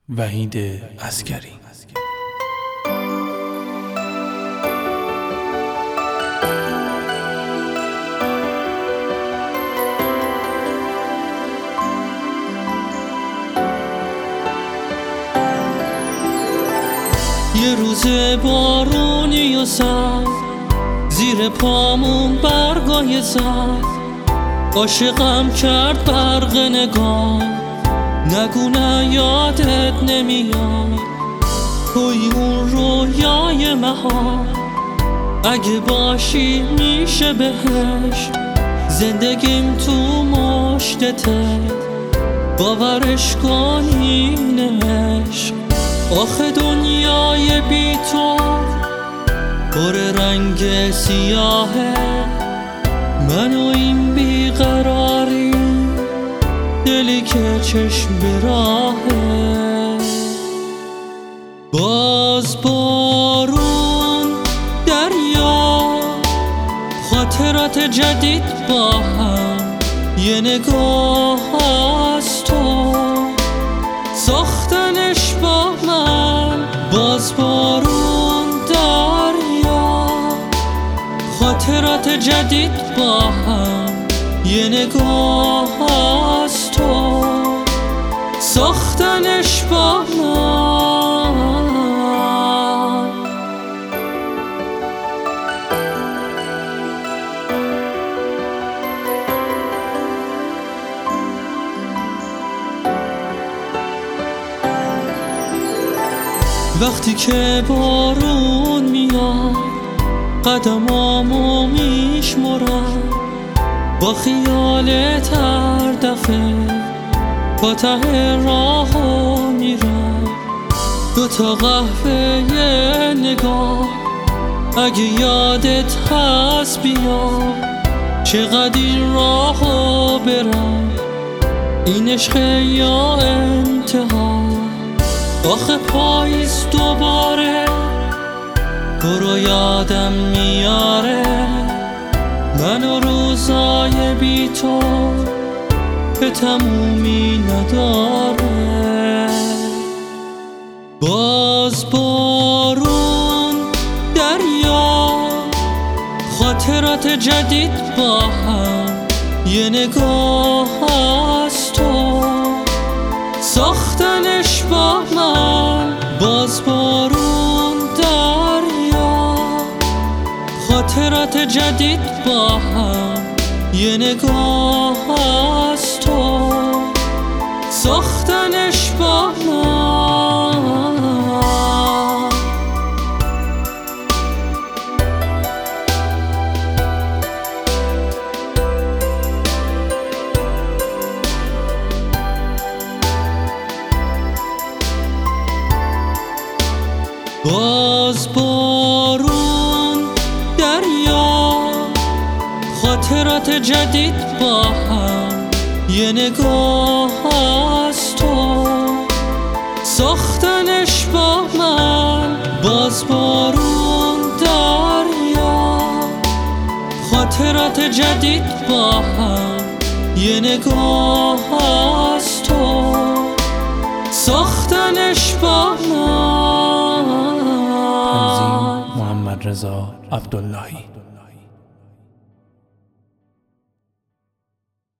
وحید عسکری. یه روز بارونی و سرد، زیر پامون برگای زد، عاشقم کرد برق نگاه. نگو نه یادت نمیاد توی اون رویای مهار. اگه باشی میشه بهش، زندگیم تو مشتته، باورش کن این عشق. آخه دنیای بی تو پر رنگ سیاهه، من و این بیقراری، دلی که چشم به راهه. باز بارون، دریا، خاطرات جدید با هم، یه نگاه از تو ساختنش با من. باز بارون، دریا، خاطرات جدید با هم، یه نگاه از تو ساختنش با من. وقتی که بارون میاد، قدمامو میشمرم، با خیالت هر دفعه با ته راهو میرم. دوتا قهوه یه نگاه، اگه یادت هست بیا، چقدر این راهو برم، این عشق یا انتها. آخه پاییز دوباره برو یادم میاره، من و روزای بی تو به تمومی نداره. باز بارون، دریا، خاطرات جدید با هم، یه نگاه از تو ساختنش با من. باز بارون، دریا، خاطرات جدید با هم، یه نگاه از تو ساختنش با من. باز بارون، دریا، خاطرات جدید با هم، یه نگاه از تو ساختنش با من. باز بارون، دریا، خاطرات جدید با هم، یه نگاه از تو ساختنش با من. محمد رضا عبداللهی.